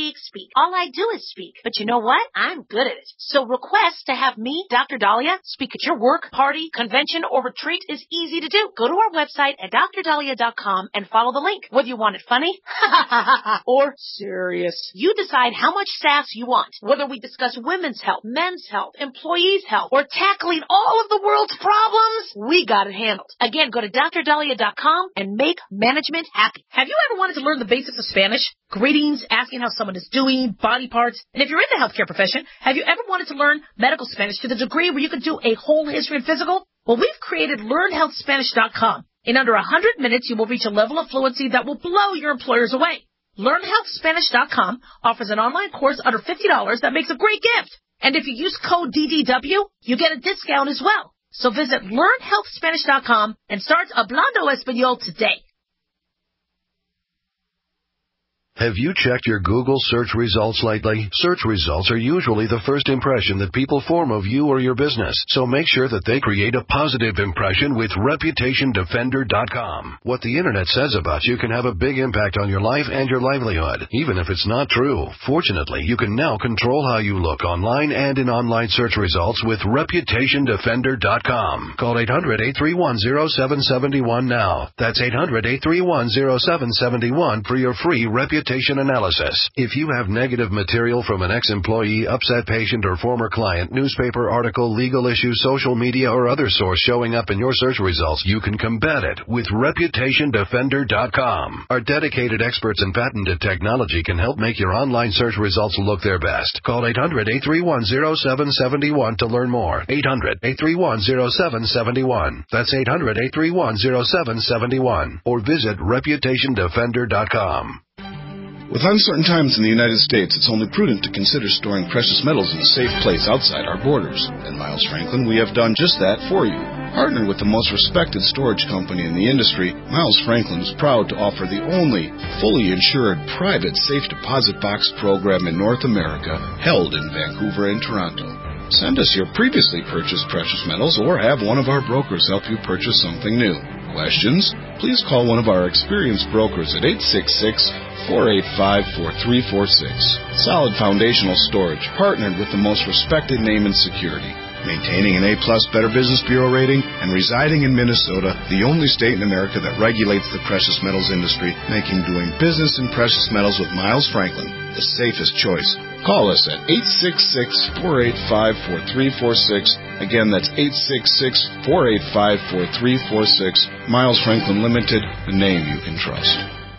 P: All I do is speak. But you know what? I'm good at it. So request to have me, Doctor Dahlia, speak at your work, party, convention, or retreat is easy to do. Go to our website at dr dahlia dot com and follow the link. Whether you want it funny or serious, you decide how much sass you want. Whether we discuss women's health, men's health, employees' health, or tackling all of the world's problems, we got it handled. Again, go to dr dahlia dot com and make management happy. Have you ever wanted to learn the basics of Spanish? Greetings, asking how someone is doing, body parts. And if you're in the healthcare profession, have you ever wanted to learn medical Spanish to the degree where you could do a whole history and physical? Well, we've created learn health spanish dot com. In under one hundred minutes, you will reach a level of fluency that will blow your employers away. learn health spanish dot com offers an online course under fifty dollars that makes a great gift. And if you use code D D W, you get a discount as well. So visit learn health spanish dot com and start Hablando Español today.
Q: Have you checked your Google search results lately? Search results are usually the first impression that people form of you or your business, so make sure that they create a positive impression with reputation defender dot com. What the internet says about you can have a big impact on your life and your livelihood, even if it's not true. Fortunately, you can now control how you look online and in online search results with reputation defender dot com. Call eight hundred, eight three one, zero seven seven one now. That's eight hundred, eight three one, zero seven seven one for your free reputation analysis. If you have negative material from an ex-employee, upset patient, or former client, newspaper article, legal issue, social media, or other source showing up in your search results, you can combat it with reputation defender dot com. Our dedicated experts in patented technology can help make your online search results look their best. Call eight hundred, eight three one, zero seven seven one to learn more. eight hundred, eight three one, zero seven seven one. That's eight hundred, eight three one, zero seven seven one. Or visit reputation defender dot com.
R: With uncertain times in the United States, it's only prudent to consider storing precious metals in a safe place outside our borders. At Miles Franklin, we have done just that for you. Partnered with the most respected storage company in the industry, Miles Franklin is proud to offer the only fully insured private safe deposit box program in North America, held in Vancouver and Toronto. Send us your previously purchased precious metals or have one of our brokers help you purchase something new. Questions? Please call one of our experienced brokers at eight six six, four eight five, four three four six. Solid Foundational Storage, partnered with the most respected name in security. Maintaining an A-plus Better Business Bureau rating and residing in Minnesota, the only state in America that regulates the precious metals industry, making doing business in precious metals with Miles Franklin the safest choice. Call us at eight six six, four eight five, four three four six. Again, that's eight six six, four eight five, four three four six. Miles Franklin Limited, the name you can trust.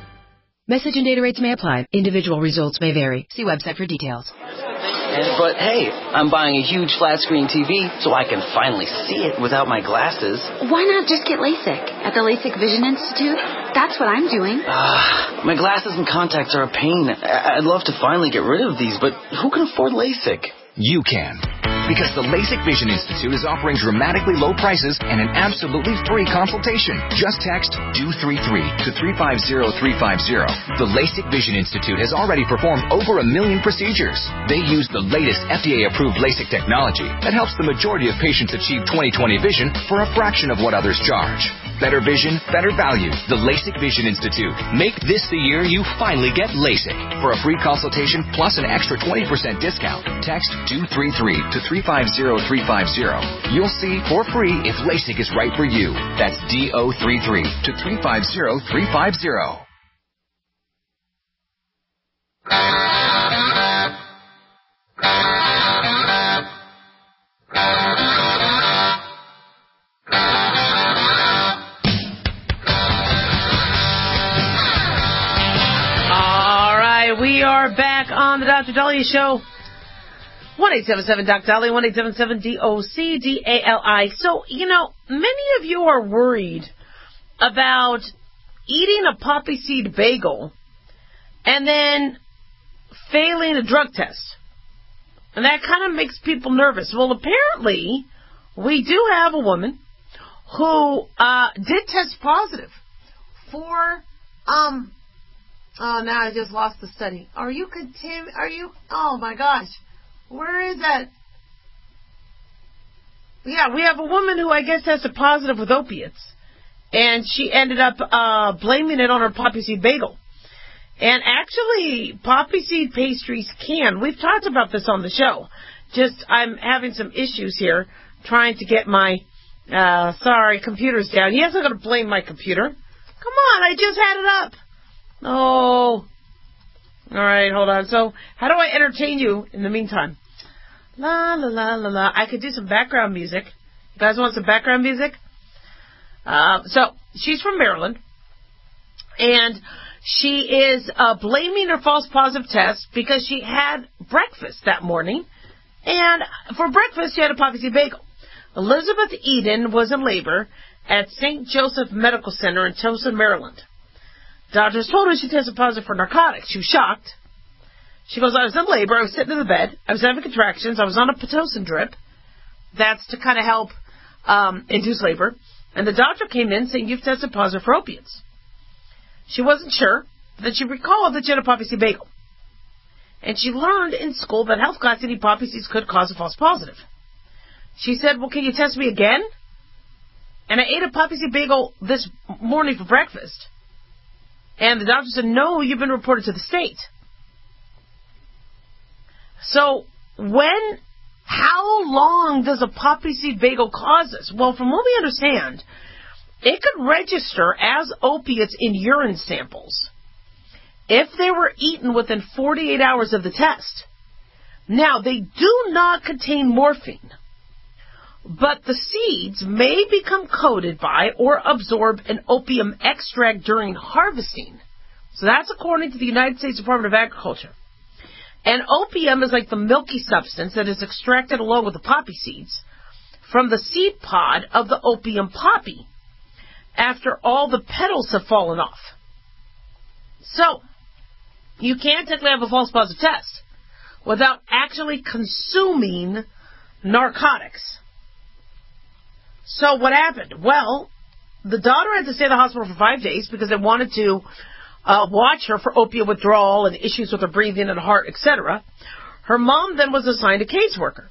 S: Message and data rates may apply. Individual results may vary. See website for details.
T: And, but hey, I'm buying a huge flat screen T V so I can finally see it without my glasses.
U: Why not just get LASIK at the LASIK Vision Institute? That's what I'm doing.
T: Uh, my glasses and contacts are a pain. I'd love to finally get rid of these, but who can afford LASIK?
V: You can. Because the LASIK Vision Institute is offering dramatically low prices and an absolutely free consultation. Just text D O three three to three five zero three five zero. The LASIK Vision Institute has already performed over a million procedures. They use the latest F D A-approved LASIK technology that helps the majority of patients achieve twenty twenty vision for a fraction of what others charge. Better vision, better value. The LASIK Vision Institute. Make this the year you finally get LASIK. For a free consultation plus an extra twenty percent discount, text D O three three to three five zero three five zero. You'll see for free if LASIK is right for you. That's D O three three to three five zero three five zero.
D: We are back on the Doctor Dahlia Show. one eight seven seven Doc Dahlia, one eight seven seven D O C D A L I. So, you know, many of you are worried about eating a poppy seed bagel and then failing a drug test. And that kind of makes people nervous. Well, apparently, we do have a woman who uh, did test positive for... um. Oh, now I just lost the study. Are you contam... Are you... Oh, my gosh. Where is that? Yeah, we have a woman who I guess tested positive with opiates. And she ended up uh, blaming it on her poppy seed bagel. And actually, poppy seed pastries can. We've talked about this on the show. Just, I'm having some issues here trying to get my, uh, sorry, computers down. Yes, I'm going to blame my computer. Come on, I just had it up. Oh. All right, hold on. So, how do I entertain you in the meantime? La, la, la, la, la. I could do some background music. You guys want some background music? Uh, so, she's from Maryland. And she is uh, blaming her false positive test because she had breakfast that morning. And for breakfast, she had a poppy seed bagel. Elizabeth Eden was in labor at Saint Joseph Medical Center in Towson, Maryland. Doctors told her she tested positive for narcotics. She was shocked. She goes, I was in labor. I was sitting in the bed. I was having contractions. I was on a Pitocin drip. That's to kind of help um, induce labor. And the doctor came in saying, you've tested positive for opiates. She wasn't sure. But then she recalled that she had a poppy seed bagel. And she learned in school that health class eating poppy seeds could cause a false positive. She said, well, can you test me again? And I ate a poppy seed bagel this morning for breakfast. And the doctor said, no, you've been reported to the state. So when, how long does a poppy seed bagel cause this? Well, from what we understand, it could register as opiates in urine samples if they were eaten within forty-eight hours of the test. Now, they do not contain morphine, but the seeds may become coated by or absorb an opium extract during harvesting. So that's according to the United States Department of Agriculture. And opium is like the milky substance that is extracted along with the poppy seeds from the seed pod of the opium poppy after all the petals have fallen off. So, you can't technically have a false positive test without actually consuming narcotics. So what happened? Well, the daughter had to stay in the hospital for five days because they wanted to uh, watch her for opiate withdrawal and issues with her breathing and heart, et cetera. Her mom then was assigned a caseworker.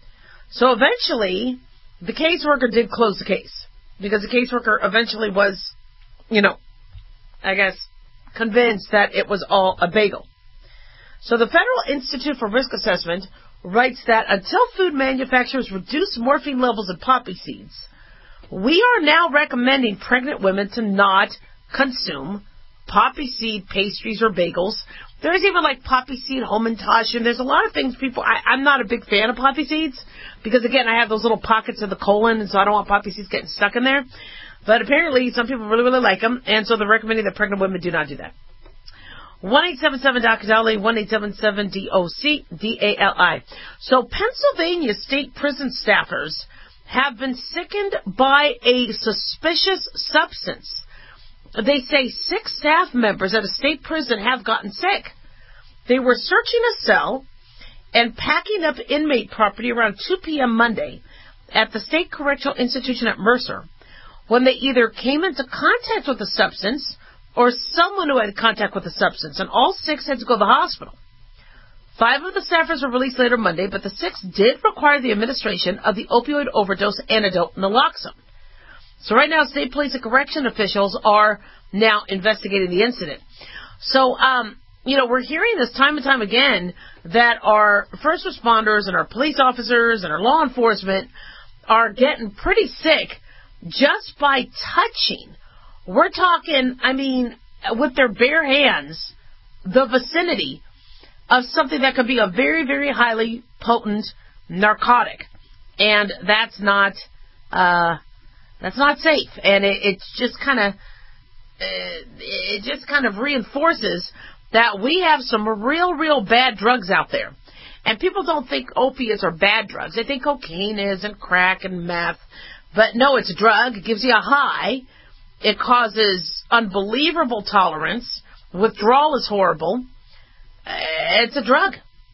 D: So eventually, the caseworker did close the case because the caseworker eventually was, you know, I guess, convinced that it was all a bagel. So the Federal Institute for Risk Assessment writes that until food manufacturers reduce morphine levels in poppy seeds, we are now recommending pregnant women to not consume poppy seed pastries or bagels. There's even like poppy seed Hamantash, and there's a lot of things people, I, I'm not a big fan of poppy seeds because, again, I have those little pockets of the colon, and so I don't want poppy seeds getting stuck in there. But apparently some people really, really like them, and so they're recommending that pregnant women do not do that. one eight seven seven D O C D A L I, one eight seven seven D O C D A L I. So Pennsylvania state prison staffers have been sickened by a suspicious substance. They say six staff members at a state prison have gotten sick. They were searching a cell and packing up inmate property around two p.m. Monday at the State Correctional Institution at Mercer when they either came into contact with the substance or someone who had contact with the substance, and all six had to go to the hospital. Five of the staffers were released later Monday, but the six did require the administration of the opioid overdose antidote naloxone. So right now, state police and correction officials are now investigating the incident. So, um, you know, we're hearing this time and time again that our first responders and our police officers and our law enforcement are getting pretty sick just by touching. We're talking, I mean, with their bare hands, the vicinity of something that could be a very, very highly potent narcotic. And that's not, uh, that's not safe. And it, it's just kind of, uh, it just kind of reinforces that we have some real, real bad drugs out there. And people don't think opiates are bad drugs. They think cocaine is and crack and meth. But no, it's a drug. It gives you a high. It causes unbelievable tolerance. Withdrawal is horrible. It's a drug.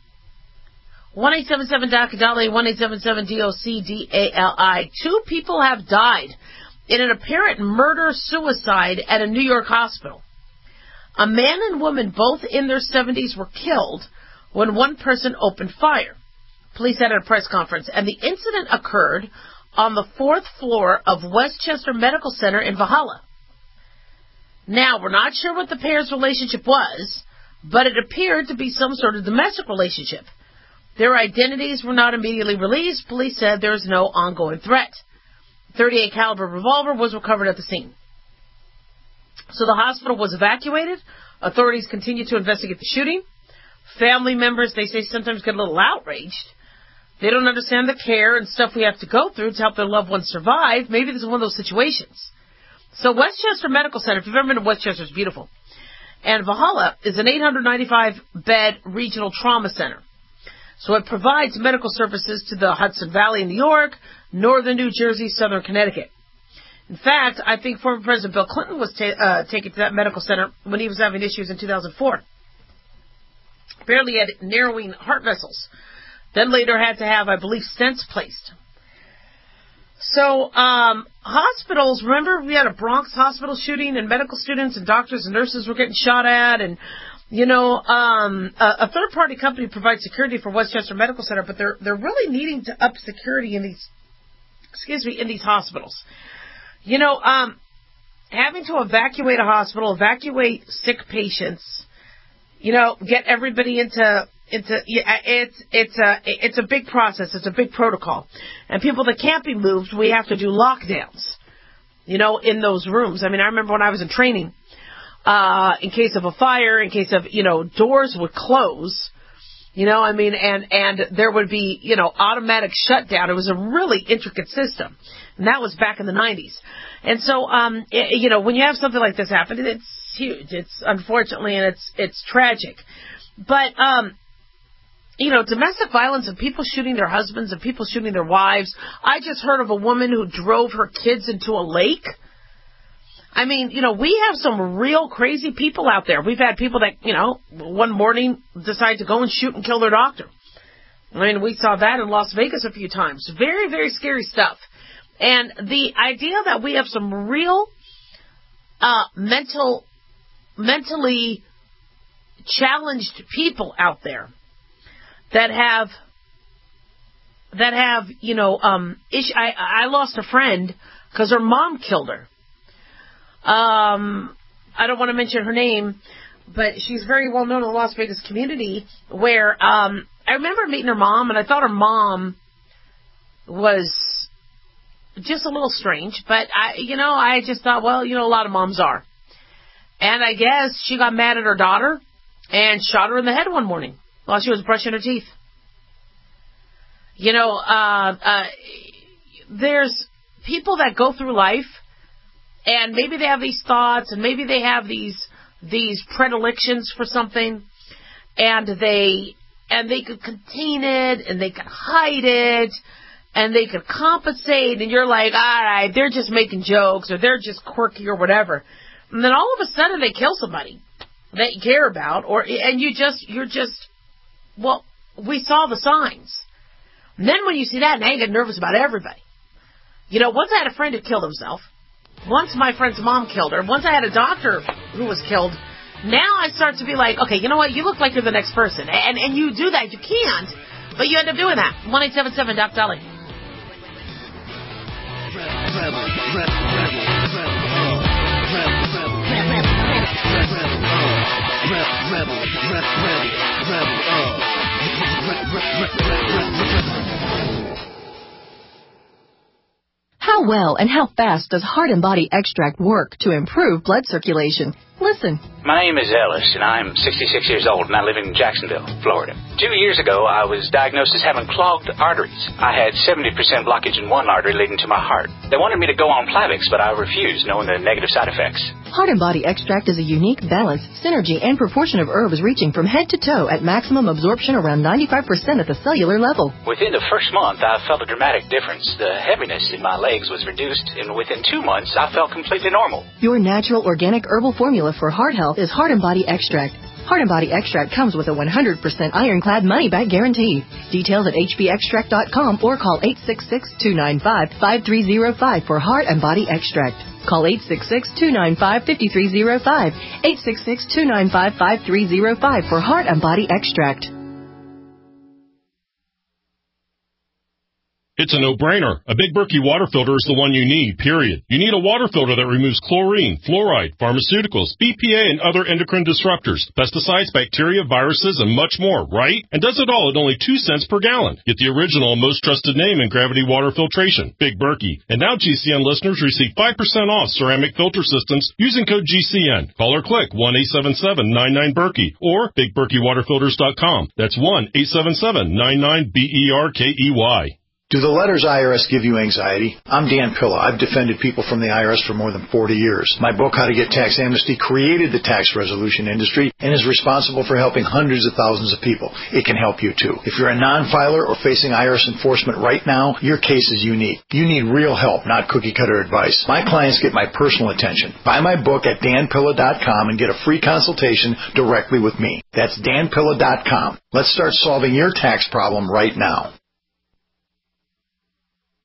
D: one eight seven seven D O C D A L I, one eight seven seven D O C D A L I. Two people have died in an apparent murder-suicide at a New York hospital. A man and woman, both in their seventies, were killed when one person opened fire. Police had a press conference, and the incident occurred on the fourth floor of Westchester Medical Center in Valhalla. Now, we're not sure what the pair's relationship was, but it appeared to be some sort of domestic relationship. Their identities were not immediately released. Police said there was no ongoing threat. thirty-eight caliber revolver was recovered at the scene. So the hospital was evacuated. Authorities continue to investigate the shooting. Family members, they say, sometimes get a little outraged. They don't understand the care and stuff we have to go through to help their loved ones survive. Maybe this is one of those situations. So Westchester Medical Center, if you've ever been to Westchester, it's beautiful. And Valhalla is an eight hundred ninety-five bed regional trauma center. So it provides medical services to the Hudson Valley in New York, northern New Jersey, southern Connecticut. In fact, I think former President Bill Clinton was ta- uh, taken to that medical center when he was having issues in two thousand four. Apparently he had narrowing heart vessels. Then later had to have, I believe, stents placed. So, um, hospitals, remember we had a Bronx hospital shooting and medical students and doctors and nurses were getting shot at, and, you know, um, a, a third-party company provides security for Westchester Medical Center, but they're, they're really needing to up security in these, excuse me, in these hospitals. You know, um, having to evacuate a hospital, evacuate sick patients, you know, get everybody into, into, it's, it's a, it's a big process. It's a big protocol. And people that can't be moved, we have to do lockdowns, you know, in those rooms. I mean, I remember when I was in training, uh, in case of a fire, in case of, you know, doors would close, you know, I mean, and, and there would be, you know, automatic shutdown. It was a really intricate system. And that was back in the nineties. And so, um, it, you know, when you have something like this happen, it's huge. It's unfortunately, and it's, it's tragic. But, um, you know, domestic violence and people shooting their husbands and people shooting their wives. I just heard of a woman who drove her kids into a lake. I mean, you know, we have some real crazy people out there. We've had people that, you know, one morning decide to go and shoot and kill their doctor. I mean, we saw that in Las Vegas a few times. Very, very scary stuff. And the idea that we have some real uh, mental, mentally challenged people out there that have, that have, you know, um, ish- I, I lost a friend because her mom killed her. Um, I don't want to mention her name, but she's very well known in the Las Vegas community where, um, I remember meeting her mom and I thought her mom was just a little strange, but I, you know, I just thought, well, you know, a lot of moms are. And I guess she got mad at her daughter and shot her in the head one morning while she was brushing her teeth. You know, uh, uh, there's people that go through life and maybe they have these thoughts and maybe they have these, these predilections for something and they, and they could contain it and they could hide it and they could compensate and you're like, all right, they're just making jokes or they're just quirky or whatever. And then all of a sudden they kill somebody that you care about or, and you just, you're just, well, we saw the signs. And then when you see that, now you get nervous about everybody. You know, once I had a friend who killed himself. Once my friend's mom killed her. Once I had a doctor who was killed. Now I start to be like, okay, you know what? You look like you're the next person. And and you do that. You can't. But you end up doing that. one eight seven seven Doc Dolly.
C: How well and how fast does Heart and Body Extract work to improve blood circulation? Listen.
E: My name is Ellis, and I'm sixty-six years old, and I live in Jacksonville, Florida. Two years ago, I was diagnosed as having clogged arteries. I had seventy percent blockage in one artery leading to my heart. They wanted me to go on Plavix, but I refused, knowing the negative side effects.
C: Heart and Body Extract is a unique balance, synergy, and proportion of herbs reaching from head to toe at maximum absorption around ninety-five percent at the cellular level.
E: Within the first month, I felt a dramatic difference. The heaviness in my legs was reduced, and within two months, I felt completely normal.
C: Your natural organic herbal formula for heart health is Heart and Body Extract. Heart and Body Extract comes with a one hundred percent ironclad money-back guarantee. Details at h b extract dot com or call eight six six, two nine five, five three zero five for Heart and Body Extract. Call eight six six, two nine five, five three zero five, eight six six, two nine five, five three zero five for Heart and Body Extract.
F: It's a no-brainer. A Big Berkey water filter is the one you need, period. You need a water filter that removes chlorine, fluoride, pharmaceuticals, B P A, and other endocrine disruptors, pesticides, bacteria, viruses, and much more, right? And does it all at only two cents per gallon. Get the original and most trusted name in gravity water filtration, Big Berkey. And now G C N listeners receive five percent off ceramic filter systems using code G C N. Call or click one eight seven seven nine nine Berkey or big berkey water filters dot com. That's one eight seven seven nine nine B E R K E Y.
G: Do the letters I R S give you anxiety? I'm Dan Pilla. I've defended people from the I R S for more than forty years. My book, How to Get Tax Amnesty, created the tax resolution industry and is responsible for helping hundreds of thousands of people. It can help you too. If you're a non-filer or facing I R S enforcement right now, your case is unique. You need real help, not cookie-cutter advice. My clients get my personal attention. Buy my book at dan pilla dot com and get a free consultation directly with me. That's dan pilla dot com. Let's start solving your tax problem right now.